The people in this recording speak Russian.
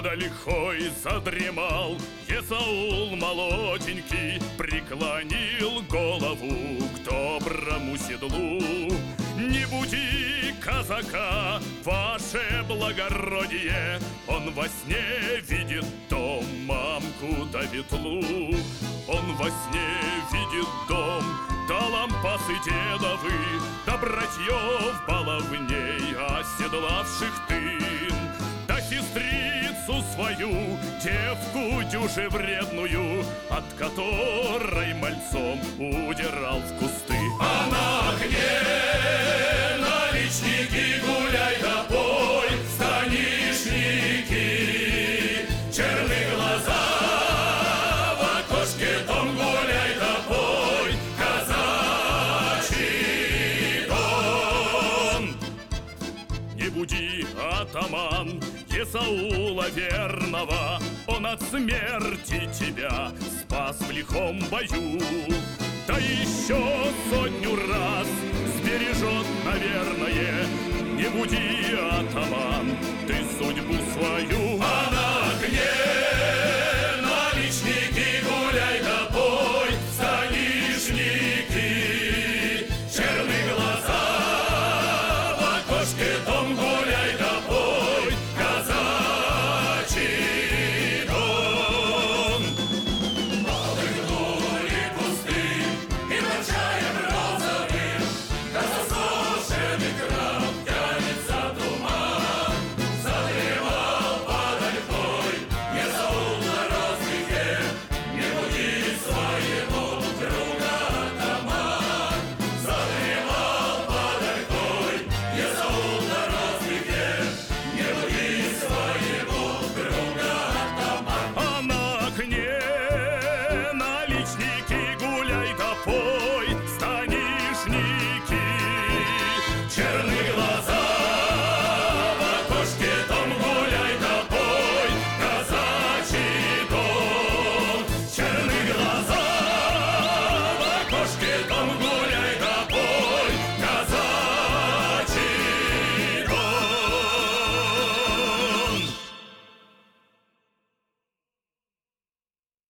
Под ольхой задремал Есаул молоденький, преклонил голову к доброму седлу. Не буди казака, ваше благородие, он во сне видит дом, мамку да ветлу. Он во сне видит дом, да лампасы дедовы, да братьев баловней, оседлавших тын, да сестрицу свою, девку дюже вредную, от которой мальцом удирал в кусты. А на окне наличники гуляй да пой, станишники, черные глаза в окошке том гуляй да пой, казачий дом. Не буди, атаман, Есаула верного, он от смерти тебя спас в лихом бою. Да еще сотню раз сбережет, наверное. Не буди, атаман, ты судьбу свою. А на окне наличники гуляй да пой, станишники, черные глаза в окошке дом гуляй да пой, казачий дом. Полыхнули кусты и над чаем розовым, да засушенный крам тянется туман. Задремал под ольхой Есаул на розвитке, не буди своего друга атаман. Задремал под ольхой Есаул на розвитке, не буди своего друга атаман. А на окне наличники гуляй да пой, станишники,